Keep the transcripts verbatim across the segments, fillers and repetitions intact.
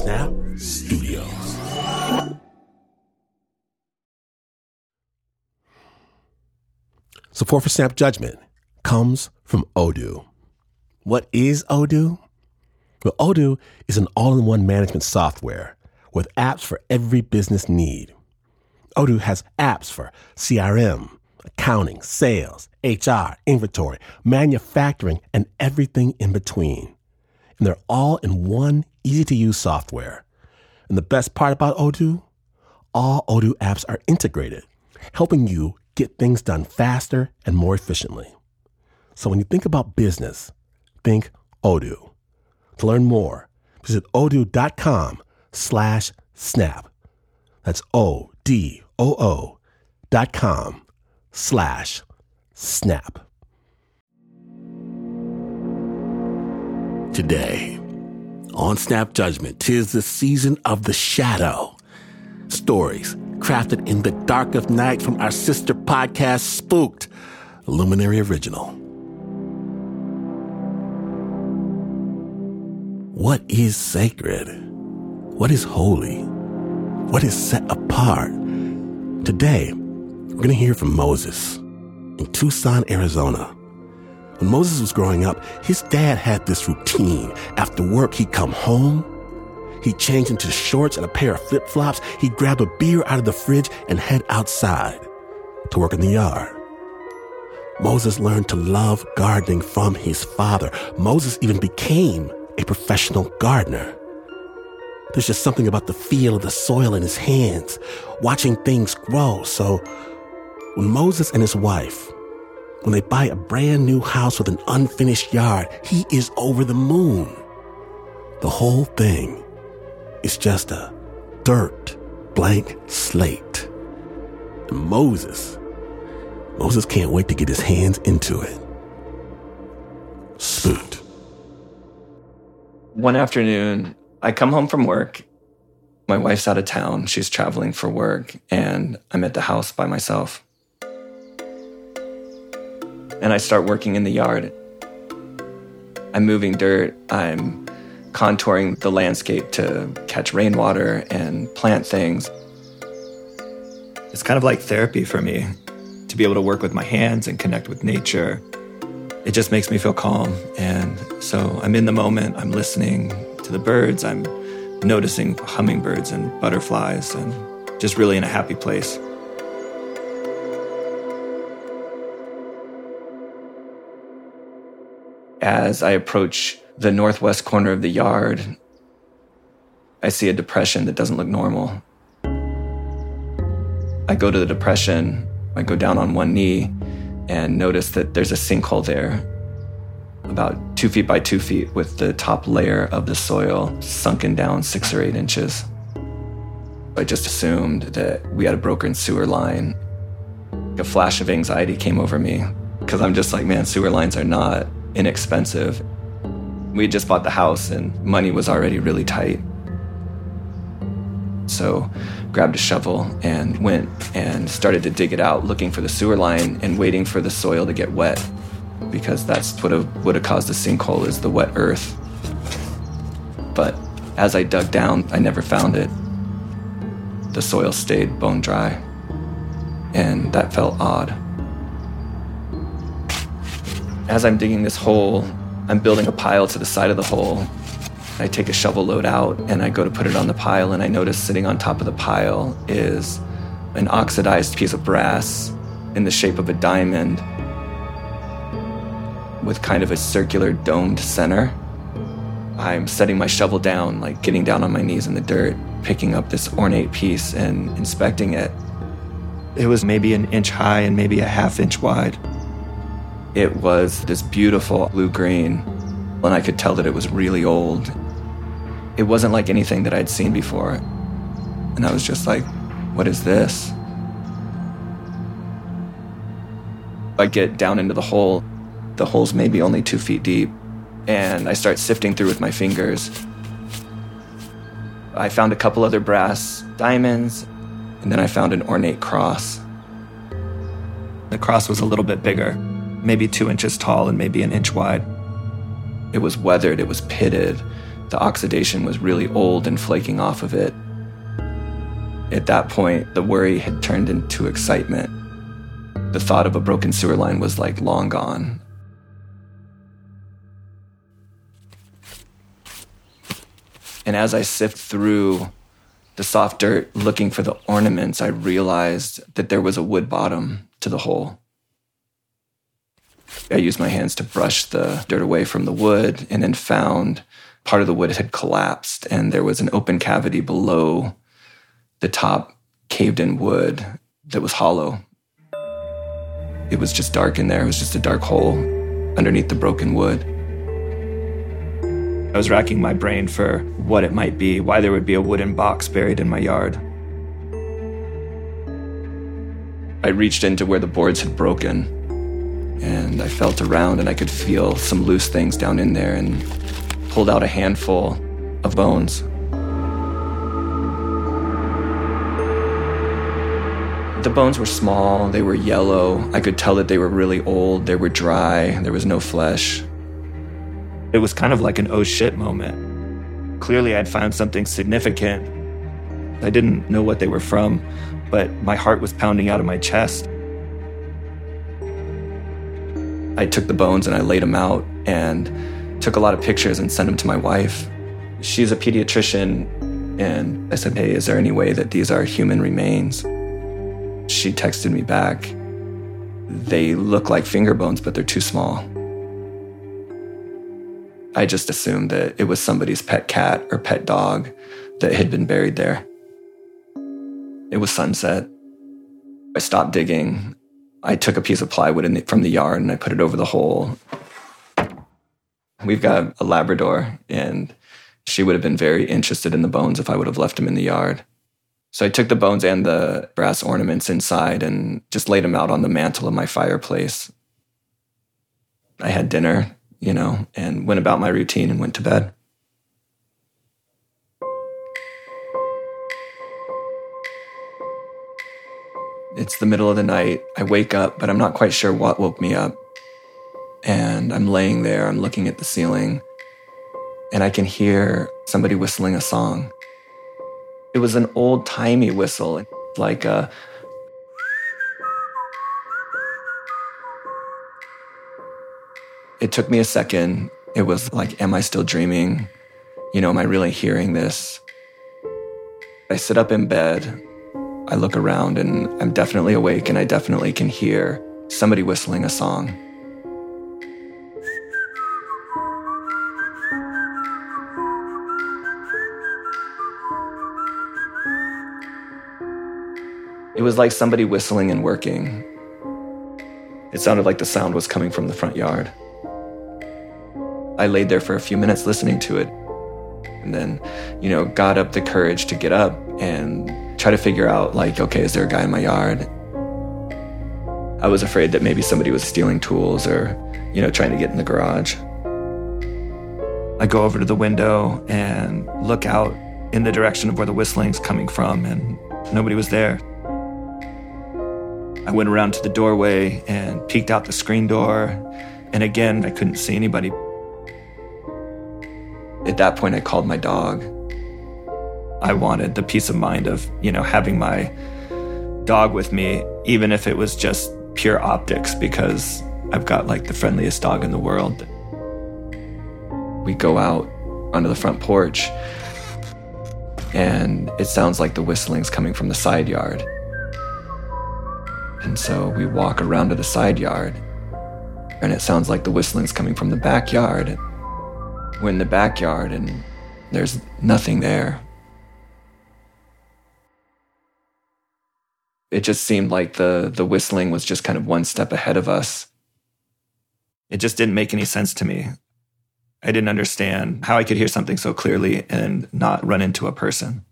Snap Studios. Support for Snap Judgment comes from Odoo. What is Odoo? Well, Odoo is an all-in-one management software with apps for every business need. Odoo has apps for C R M, accounting, sales, H R, inventory, manufacturing, and everything in between. And they're all in one easy-to-use software. And the best part about Odoo? All Odoo apps are integrated, helping you get things done faster and more efficiently. So when you think about business, think Odoo. To learn more, visit odoo.com slash snap. That's O-D-O-O dot com slash snap. Today, on Snap Judgment, 'tis the season of the shadow. Stories crafted in the dark of night from our sister podcast, Spooked, a Luminary original. What is sacred? What is holy? What is set apart? Today, we're going to hear from Moses in Tucson, Arizona. When Moses was growing up, his dad had this routine. After work, he'd come home, he'd change into shorts and a pair of flip-flops, he'd grab a beer out of the fridge and head outside to work in the yard. Moses learned to love gardening from his father. Moses even became a professional gardener. There's just something about the feel of the soil in his hands, watching things grow. So when Moses and his wife, when they buy a brand new house with an unfinished yard, he is over the moon. The whole thing is just a dirt blank slate. And Moses, Moses can't wait to get his hands into it. Spooked. One afternoon, I come home from work. My wife's out of town. She's traveling for work, and I'm at the house by myself. And I start working in the yard. I'm moving dirt. I'm contouring the landscape to catch rainwater and plant things. It's kind of like therapy for me to be able to work with my hands and connect with nature. It just makes me feel calm. And so I'm in the moment. I'm listening to the birds. I'm noticing hummingbirds and butterflies and just really in a happy place. As I approach the northwest corner of the yard, I see a depression that doesn't look normal. I go to the depression, I go down on one knee and notice that there's a sinkhole there, about two feet by two feet with the top layer of the soil sunken down six or eight inches. I just assumed that we had a broken sewer line. A flash of anxiety came over me because I'm just like, man, sewer lines are not inexpensive. We had just bought the house and money was already really tight. So grabbed a shovel and went and started to dig it out, looking for the sewer line and waiting for the soil to get wet, because that's what would have caused the sinkhole, is the wet earth. But as I dug down, I never found it. The soil stayed bone dry, and that felt odd. As I'm digging this hole, I'm building a pile to the side of the hole. I take a shovel load out and I go to put it on the pile, and I notice sitting on top of the pile is an oxidized piece of brass in the shape of a diamond with kind of a circular domed center. I'm setting my shovel down, like getting down on my knees in the dirt, picking up this ornate piece and inspecting it. It was maybe an inch high and maybe a half inch wide. It was this beautiful blue-green, and I could tell that it was really old. It wasn't like anything that I'd seen before. And I was just like, what is this? I get down into the hole. The hole's maybe only two feet deep. And I start sifting through with my fingers. I found a couple other brass diamonds, and then I found an ornate cross. The cross was a little bit bigger, maybe two inches tall and maybe an inch wide. It was weathered, it was pitted. The oxidation was really old and flaking off of it. At that point, the worry had turned into excitement. The thought of a broken sewer line was like long gone. And as I sift through the soft dirt looking for the ornaments, I realized that there was a wood bottom to the hole. I used my hands to brush the dirt away from the wood and then found part of the wood had collapsed and there was an open cavity below the top caved-in wood that was hollow. It was just dark in there. It was just a dark hole underneath the broken wood. I was racking my brain for what it might be, why there would be a wooden box buried in my yard. I reached into where the boards had broken, and I felt around and I could feel some loose things down in there and pulled out a handful of bones. The bones were small, they were yellow. I could tell that they were really old, they were dry, there was no flesh. It was kind of like an oh shit moment. Clearly I'd found something significant. I didn't know what they were from, but my heart was pounding out of my chest. I took the bones and I laid them out and took a lot of pictures and sent them to my wife. She's a pediatrician, and I said, hey, is there any way that these are human remains? She texted me back, they look like finger bones, but they're too small. I just assumed that it was somebody's pet cat or pet dog that had been buried there. It was sunset. I stopped digging. I took a piece of plywood in the, from the yard and I put it over the hole. We've got a Labrador, and she would have been very interested in the bones if I would have left them in the yard. So I took the bones and the brass ornaments inside and just laid them out on the mantle of my fireplace. I had dinner, you know, and went about my routine and went to bed. It's the middle of the night. I wake up, but I'm not quite sure what woke me up. And I'm laying there, I'm looking at the ceiling, and I can hear somebody whistling a song. It was an old-timey whistle, like a... It took me a second. It was like, am I still dreaming? You know, am I really hearing this? I sit up in bed. I look around and I'm definitely awake, and I definitely can hear somebody whistling a song. It was like somebody whistling and working. It sounded like the sound was coming from the front yard. I laid there for a few minutes listening to it, and then, you know, got up the courage to get up and try to figure out, like, okay, is there a guy in my yard? I was afraid that maybe somebody was stealing tools or, you know, trying to get in the garage. I go over to the window and look out in the direction of where the whistling's coming from, and nobody was there. I went around to the doorway and peeked out the screen door, and again, I couldn't see anybody. At that point, I called my dog. I wanted the peace of mind of, you know, having my dog with me, even if it was just pure optics, because I've got like the friendliest dog in the world. We go out onto the front porch, and it sounds like the whistling's coming from the side yard. And so we walk around to the side yard, and it sounds like the whistling's coming from the backyard. We're in the backyard, and there's nothing there. It just seemed like the, the whistling was just kind of one step ahead of us. It just didn't make any sense to me. I didn't understand how I could hear something so clearly and not run into a person.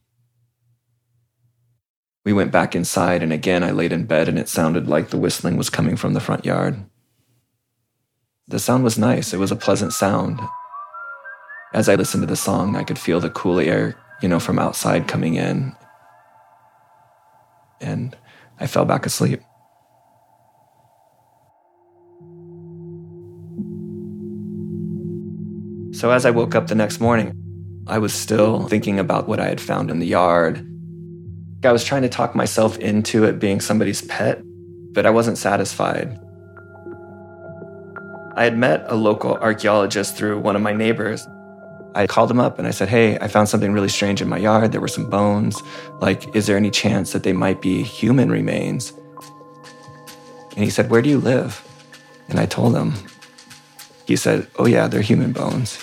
We went back inside, and again, I laid in bed, and it sounded like the whistling was coming from the front yard. The sound was nice. It was a pleasant sound. As I listened to the song, I could feel the cool air, you know, from outside coming in. And I fell back asleep. So as I woke up the next morning, I was still thinking about what I had found in the yard. I was trying to talk myself into it being somebody's pet, but I wasn't satisfied. I had met a local archaeologist through one of my neighbors. I called him up and I said, hey, I found something really strange in my yard. There were some bones. Like, is there any chance that they might be human remains? And he said, where do you live? And I told him. He said, oh yeah, they're human bones.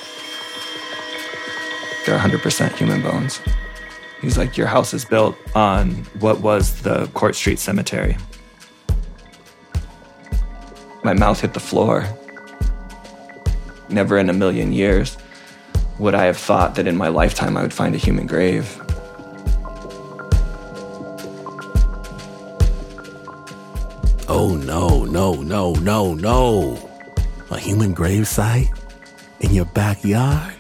They're one hundred percent human bones. He's like, your house is built on what was the Court Street Cemetery. My mouth hit the floor. Never in a million years would I have thought that in my lifetime I would find a human grave. Oh, no, no, no, no, no. A human gravesite in your backyard?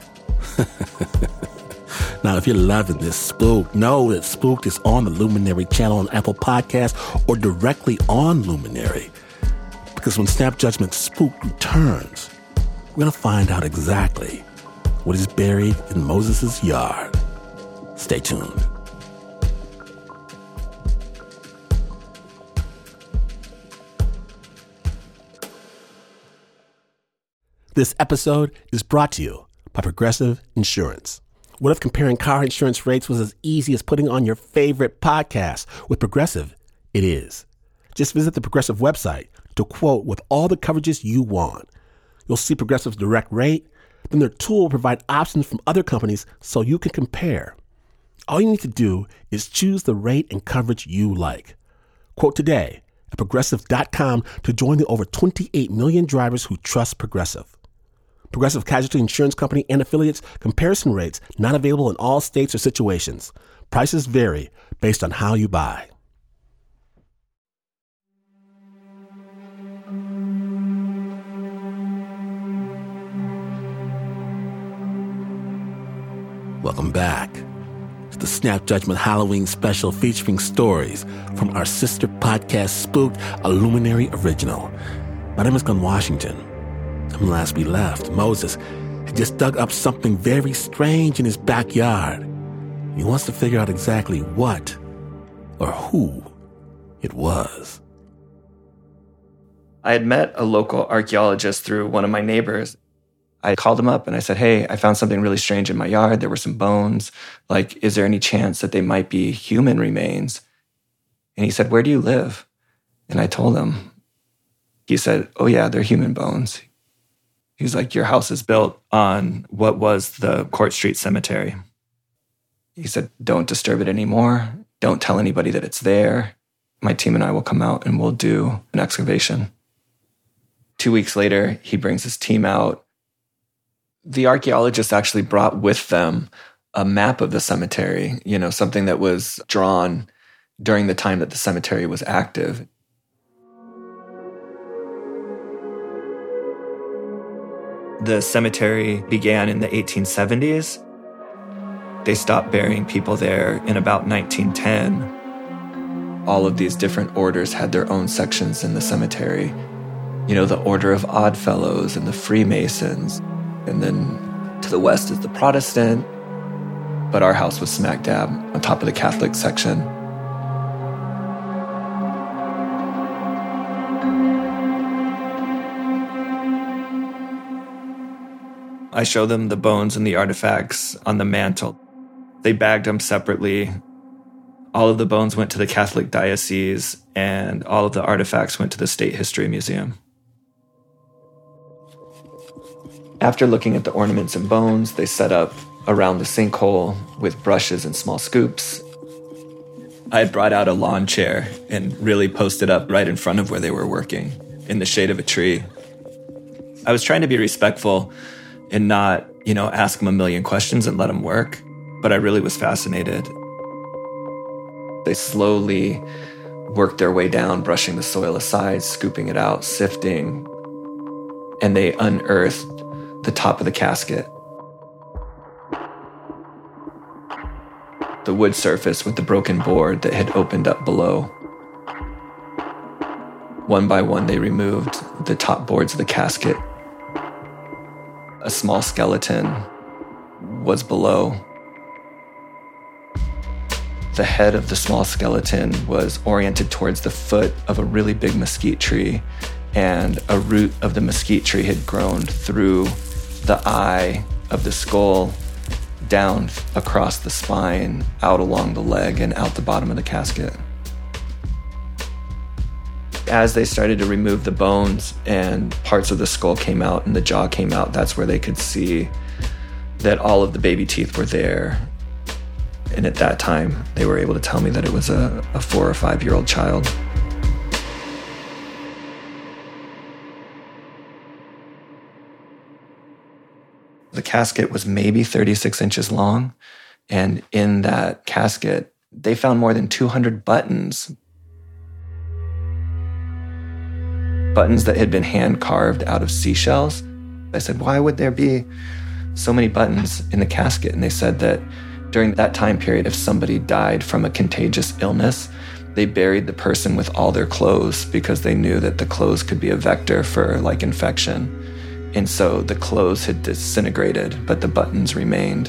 Now, if you're loving this Spooked, know that Spooked is on the Luminary channel on Apple Podcasts or directly on Luminary. Because when Snap Judgment Spooked returns, we're going to find out exactly what is buried in Moses' yard. Stay tuned. This episode is brought to you by Progressive Insurance. What if comparing car insurance rates was as easy as putting on your favorite podcast? With Progressive, it is. Just visit the Progressive website to quote with all the coverages you want. You'll see Progressive's direct rate. Then their tool will provide options from other companies so you can compare. All you need to do is choose the rate and coverage you like. Quote today at Progressive dot com to join the over twenty-eight million drivers who trust Progressive. Progressive Casualty Insurance Company and affiliates. Comparison rates not available in all states or situations. Prices vary based on how you buy. Welcome back to the Snap Judgment Halloween special featuring stories from our sister podcast Spooked, a Luminary original. My name is Glenn Washington. And last we left, Moses had just dug up something very strange in his backyard. He wants to figure out exactly what or who it was. I had met a local archaeologist through one of my neighbors. I called him up and I said, hey, I found something really strange in my yard. There were some bones. Like, is there any chance that they might be human remains? And he said, where do you live? And I told him. He said, oh yeah, they're human bones. He's like, your house is built on what was the Court Street Cemetery. He said, don't disturb it anymore. Don't tell anybody that it's there. My team and I will come out and we'll do an excavation. Two weeks later, he brings his team out. The archaeologists actually brought with them a map of the cemetery, you know, something that was drawn during the time that the cemetery was active. The cemetery began in the eighteen seventies. They stopped burying people there in about nineteen ten. All of these different orders had their own sections in the cemetery. You know, the Order of Oddfellows and the Freemasons. And then to the west is the Protestant. But our house was smack dab on top of the Catholic section. I show them the bones and the artifacts on the mantle. They bagged them separately. All of the bones went to the Catholic diocese, and all of the artifacts went to the State History Museum. After looking at the ornaments and bones, they set up around the sinkhole with brushes and small scoops. I had brought out a lawn chair and really posted up right in front of where they were working, in the shade of a tree. I was trying to be respectful and not, you know, ask them a million questions and let them work. But I really was fascinated. They slowly worked their way down, brushing the soil aside, scooping it out, sifting. And they unearthed the top of the casket. The wood surface with the broken board that had opened up below. One by one, they removed the top boards of the casket. A small skeleton was below. The head of the small skeleton was oriented towards the foot of a really big mesquite tree, and a root of the mesquite tree had grown through the eye of the skull, down across the spine, out along the leg, and out the bottom of the casket. As they started to remove the bones and parts of the skull came out and the jaw came out, that's where they could see that all of the baby teeth were there. And at that time, they were able to tell me that it was a, a four or five-year-old child. The casket was maybe thirty-six inches long, and in that casket, they found more than two hundred buttons. Buttons that had been hand-carved out of seashells. I said, why would there be so many buttons in the casket? And they said that during that time period, if somebody died from a contagious illness, they buried the person with all their clothes because they knew that the clothes could be a vector for like infection. And so the clothes had disintegrated, but the buttons remained.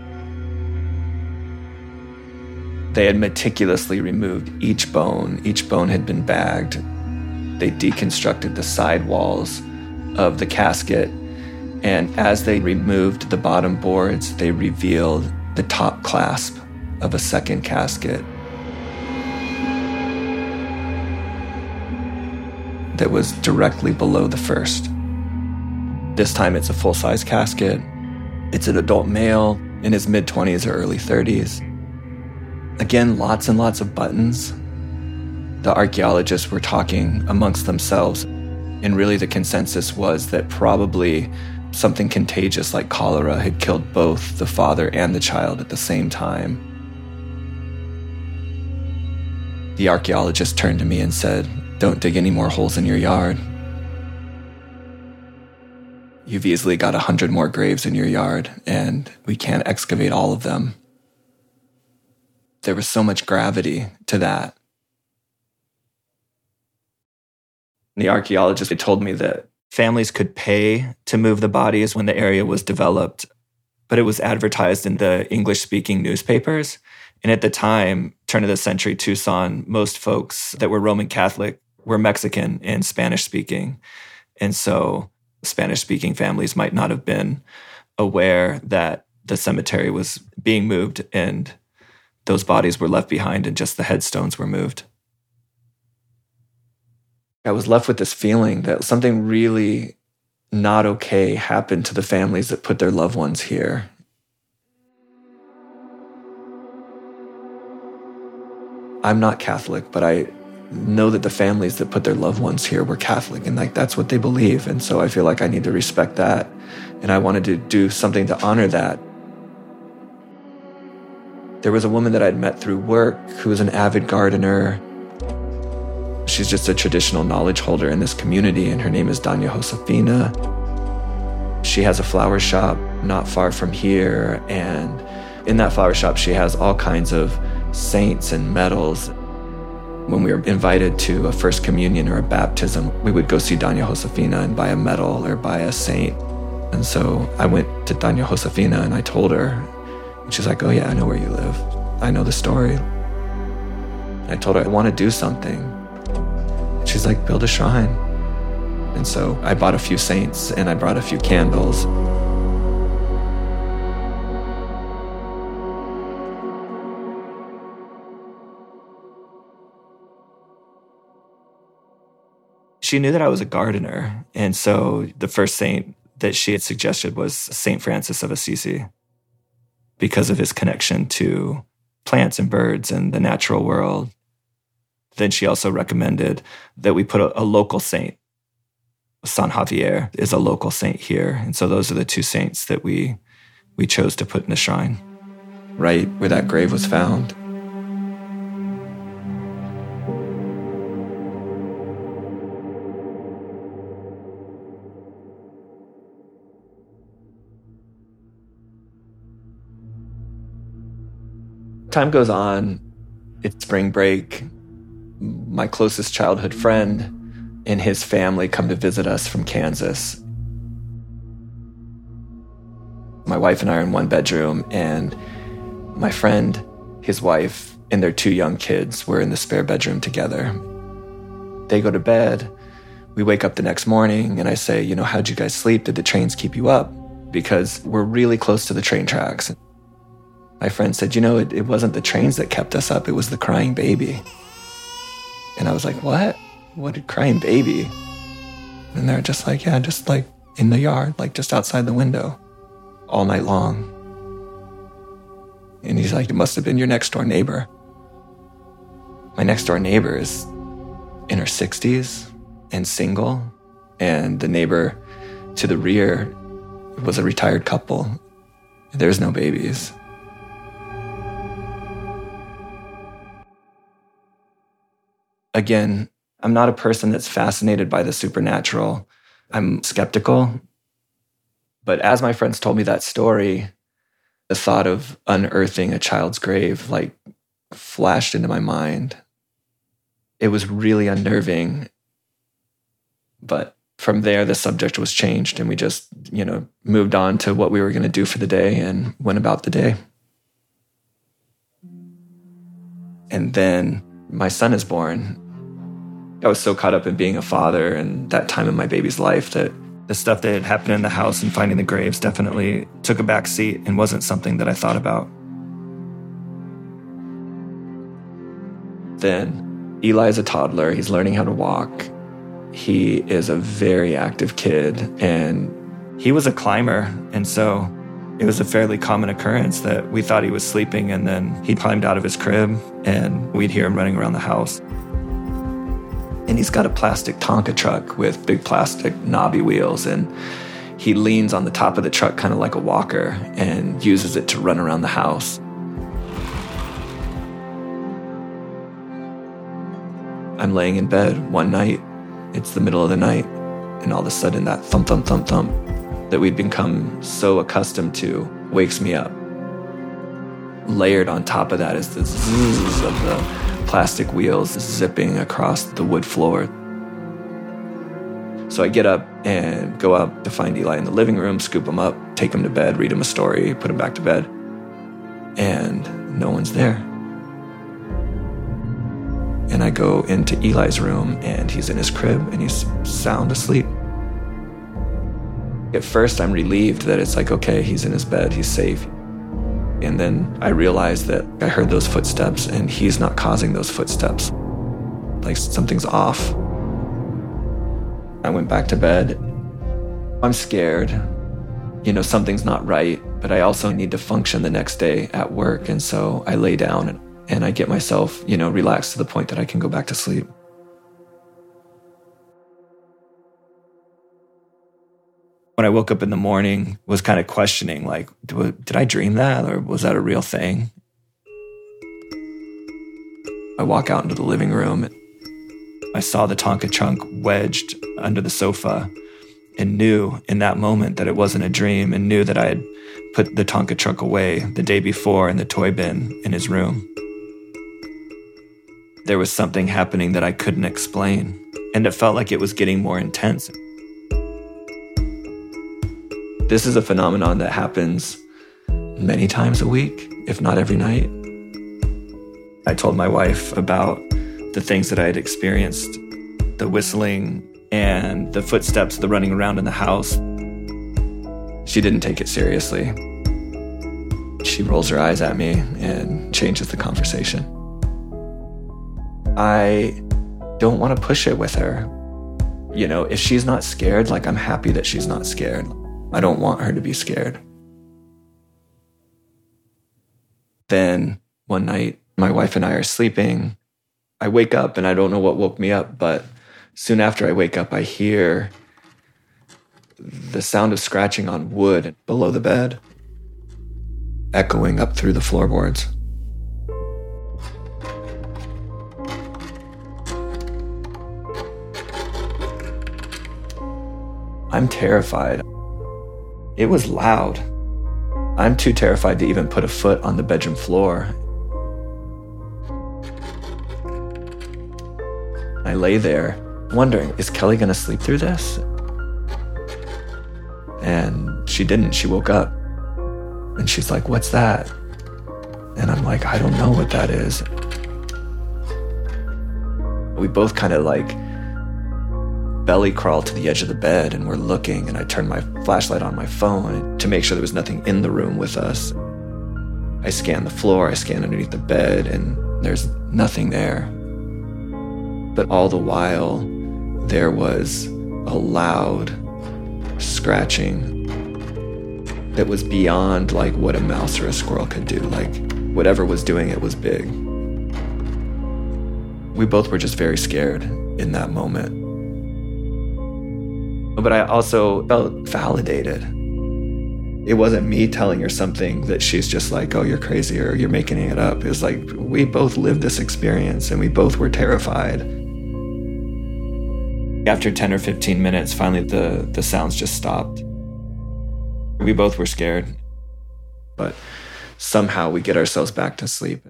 They had meticulously removed each bone. Each bone had been bagged. They deconstructed the side walls of the casket. And as they removed the bottom boards, they revealed the top clasp of a second casket that was directly below the first. This time it's a full-size casket. It's an adult male in his mid-twenties or early thirties. Again, lots and lots of buttons. The archaeologists were talking amongst themselves, and really the consensus was that probably something contagious like cholera had killed both the father and the child at the same time. The archaeologist turned to me and said, "Don't dig any more holes in your yard. You've easily got a hundred more graves in your yard, and we can't excavate all of them." There was so much gravity to that. The archaeologist had told me that families could pay to move the bodies when the area was developed, but it was advertised in the English-speaking newspapers. And at the time, turn of the century Tucson, most folks that were Roman Catholic were Mexican and Spanish-speaking. And so Spanish-speaking families might not have been aware that the cemetery was being moved and those bodies were left behind and just the headstones were moved. I was left with this feeling that something really not okay happened to the families that put their loved ones here. I'm not Catholic, but I know that the families that put their loved ones here were Catholic, and like that's what they believe. And so I feel like I need to respect that. And I wanted to do something to honor that. There was a woman that I'd met through work who was an avid gardener. She's just a traditional knowledge holder in this community, and her name is Doña Josefina. She has a flower shop not far from here, and in that flower shop, she has all kinds of saints and medals. When we were invited to a first communion or a baptism, we would go see Doña Josefina and buy a medal or buy a saint. And so I went to Doña Josefina and I told her, and she's like, "Oh yeah, I know where you live. I know the story." And I told her, "I want to do something." She's like, "Build a shrine." And so I bought a few saints and I brought a few candles. She knew that I was a gardener. And so the first saint that she had suggested was Saint Francis of Assisi because of his connection to plants and birds and the natural world. Then she also recommended that we put a, a local saint. San Javier is a local saint here. And so those are the two saints that we we chose to put in the shrine, right where that grave was found. Time goes on. It's spring break. My closest childhood friend and his family come to visit us from Kansas. My wife and I are in one bedroom, and my friend, his wife, and their two young kids were in the spare bedroom together. They go to bed. We wake up the next morning, and I say, you know, how'd you guys sleep? Did the trains keep you up? Because we're really close to the train tracks. My friend said, you know, it, it wasn't the trains that kept us up. It was the crying baby. And I was like, what? What a crying baby? And they're just like, yeah, just like in the yard, like just outside the window all night long. And he's like, it must have been your next door neighbor. My next door neighbor is in her sixties and single. And the neighbor to the rear was a retired couple. There's no babies. Again, I'm not a person that's fascinated by the supernatural. I'm skeptical. But as my friends told me that story, the thought of unearthing a child's grave like flashed into my mind. It was really unnerving. But from there, the subject was changed, and we just, you know, moved on to what we were going to do for the day and went about the day. And then my son is born. I was so caught up in being a father and that time in my baby's life that the stuff that had happened in the house and finding the graves definitely took a back seat and wasn't something that I thought about. Then Eli's a toddler. He's learning how to walk. He is a very active kid, and he was a climber. And so it was a fairly common occurrence that we thought he was sleeping, and then he climbed out of his crib and we'd hear him running around the house. And he's got a plastic Tonka truck with big plastic knobby wheels, and he leans on the top of the truck kind of like a walker and uses it to run around the house. I'm laying in bed one night. It's the middle of the night, and all of a sudden that thump, thump, thump, thump that we'd become so accustomed to wakes me up. Layered on top of that is the zzz of the plastic wheels zipping across the wood floor. So I get up and go up to find Eli in the living room, scoop him up, take him to bed, read him a story, put him back to bed. And no one's there. And I go into Eli's room, and he's in his crib, and he's sound asleep. At first, I'm relieved that it's like, okay, he's in his bed, he's safe. And then I realized that I heard those footsteps, and he's not causing those footsteps. Like something's off. I went back to bed. I'm scared. You know, something's not right, but I also need to function the next day at work. And so I lay down and, and I get myself, you know, relaxed to the point that I can go back to sleep. When I woke up in the morning, was kind of questioning, like, did I dream that, or was that a real thing? I walk out into the living room. I saw the Tonka trunk wedged under the sofa and knew in that moment that it wasn't a dream, and knew that I had put the Tonka trunk away the day before in the toy bin in his room. There was something happening that I couldn't explain, and it felt like it was getting more intense. This is a phenomenon that happens many times a week, if not every night. I told my wife about the things that I had experienced, the whistling and the footsteps, the running around in the house. She didn't take it seriously. She rolls her eyes at me and changes the conversation. I don't want to push it with her. You know, if she's not scared, like, I'm happy that she's not scared. I don't want her to be scared. Then one night, my wife and I are sleeping. I wake up, and I don't know what woke me up, but soon after I wake up, I hear the sound of scratching on wood below the bed, echoing up through the floorboards. I'm terrified. It was loud. I'm too terrified to even put a foot on the bedroom floor. I lay there wondering, is Kelly going to sleep through this? And she didn't. She woke up. And she's like, what's that? And I'm like, I don't know what that is. We both kind of like belly crawl to the edge of the bed and we're looking, and I turn my flashlight on my phone to make sure there was nothing in the room with us. I scan the floor, I scan underneath the bed, and there's nothing there. But all the while, there was a loud scratching that was beyond like what a mouse or a squirrel could do. Like whatever was doing it was big. We both were just very scared in that moment. But I also felt validated. It wasn't me telling her something that she's just like, oh, you're crazy or you're making it up. It was like, we both lived this experience and we both were terrified. After ten or fifteen minutes, finally the, the sounds just stopped. We both were scared, but somehow we get ourselves back to sleep.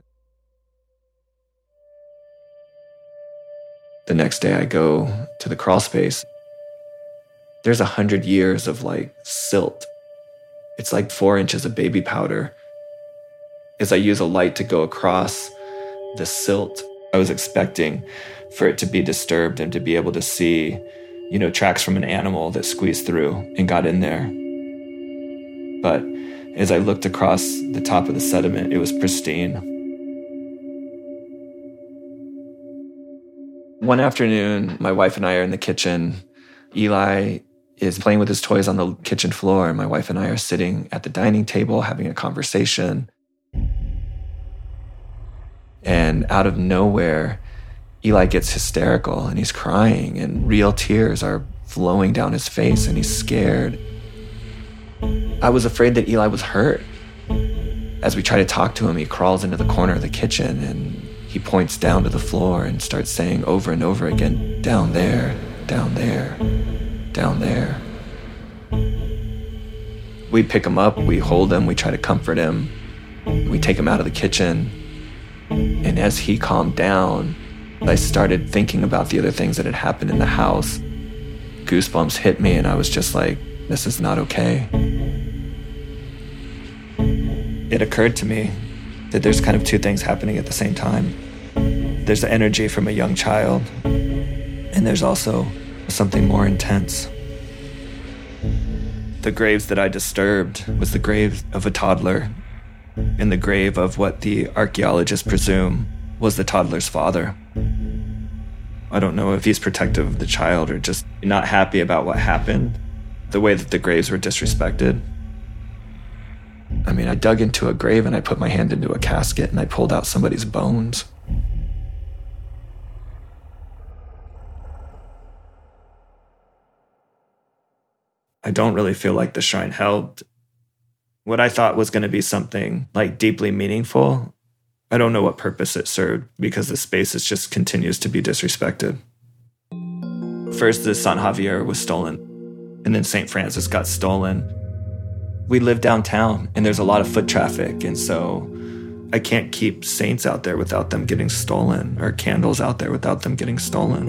The next day I go to the crawl space. There's a hundred years of like silt. It's like four inches of baby powder. As I use a light to go across the silt, I was expecting for it to be disturbed and to be able to see, you know, tracks from an animal that squeezed through and got in there. But as I looked across the top of the sediment, it was pristine. One afternoon, my wife and I are in the kitchen. Eli is playing with his toys on the kitchen floor, and my wife and I are sitting at the dining table having a conversation. And out of nowhere, Eli gets hysterical and he's crying and real tears are flowing down his face and he's scared. I was afraid that Eli was hurt. As we try to talk to him, he crawls into the corner of the kitchen and he points down to the floor and starts saying over and over again, down there, down there, down there. We pick him up, we hold him, we try to comfort him. We take him out of the kitchen. And as he calmed down, I started thinking about the other things that had happened in the house. Goosebumps hit me and I was just like, this is not okay. It occurred to me that there's kind of two things happening at the same time. There's the energy from a young child, and there's also something more intense. The graves that I disturbed was the grave of a toddler, and the grave of what the archaeologists presume was the toddler's father. I don't know if he's protective of the child or just not happy about what happened, the way that the graves were disrespected. I mean, I dug into a grave and I put my hand into a casket and I pulled out somebody's bones. I don't really feel like the shrine held what I thought was going to be something like deeply meaningful. I don't know what purpose it served because the space is just continues to be disrespected. First, the San Javier was stolen, and then Saint Francis got stolen. We live downtown, and there's a lot of foot traffic, and so I can't keep saints out there without them getting stolen, or candles out there without them getting stolen.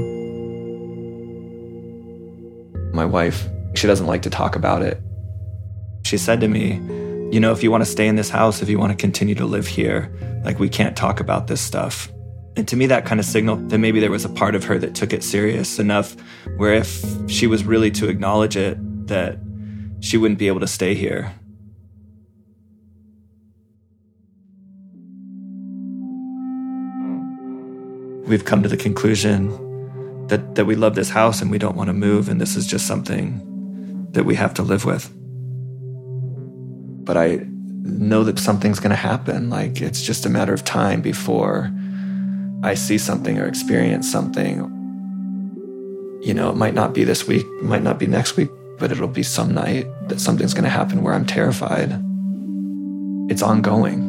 My wife, she doesn't like to talk about it. She said to me, you know, if you want to stay in this house, if you want to continue to live here, like, we can't talk about this stuff. And to me, that kind of signaled that maybe there was a part of her that took it serious enough where if she was really to acknowledge it, that she wouldn't be able to stay here. We've come to the conclusion that, that we love this house and we don't want to move, and this is just something that we have to live with. But I know that something's going to happen. Like, it's just a matter of time before I see something or experience something. You know, it might not be this week, it might not be next week, but it'll be some night that something's going to happen where I'm terrified. It's ongoing.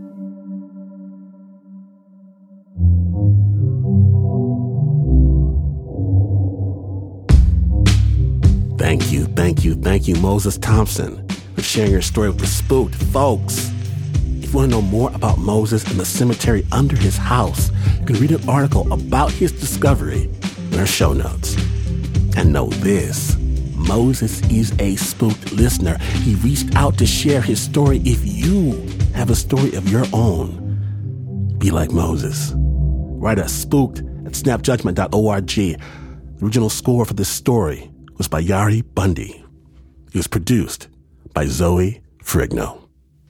Thank you, thank you, thank you, Moses Thompson, for sharing your story with The Spooked. Folks, if you want to know more about Moses and the cemetery under his house, you can read an article about his discovery in our show notes. And know this, Moses is a Spooked listener. He reached out to share his story. If you have a story of your own, be like Moses. Write us spooked at snap judgment dot org. The original score for this story was by Yari Bundy. It was produced by Zoe Frigno.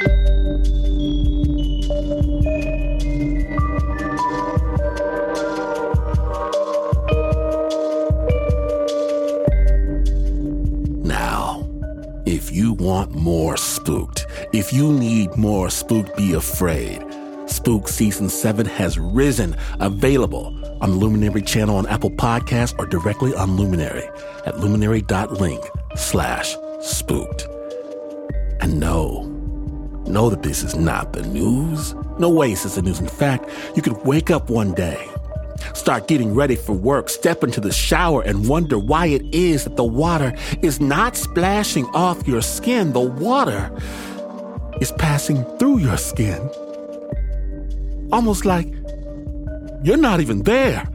Now, if you want more Spooked, if you need more Spooked, be afraid. Spook Season seven has risen, available on the Luminary channel on Apple Podcasts or directly on Luminary at luminary.link slash spooked. And no, know that this is not the news. No way is this the news. In fact, you could wake up one day, start getting ready for work, step into the shower and wonder why it is that the water is not splashing off your skin. The water is passing through your skin. Almost like you're not even there.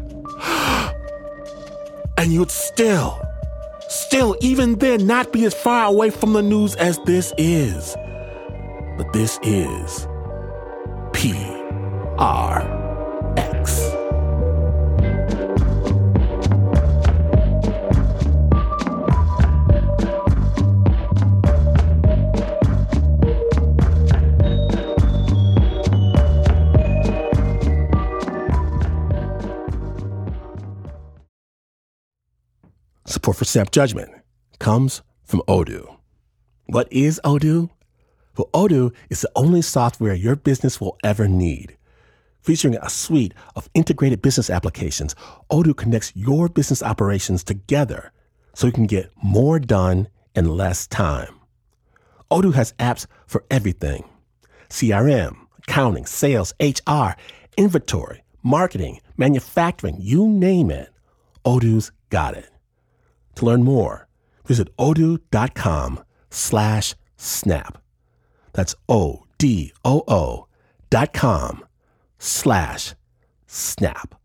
And you'd still, still even then not be as far away from the news as this is. But this is P R X. Support for Snap Judgment comes from Odoo. What is Odoo? Well, Odoo is the only software your business will ever need. Featuring a suite of integrated business applications, Odoo connects your business operations together so you can get more done in less time. Odoo has apps for everything: C R M, accounting, sales, H R, inventory, marketing, manufacturing, you name it. Odoo's got it. To learn more, visit odoo.com slash snap. That's O-D-O-O dot com slash snap.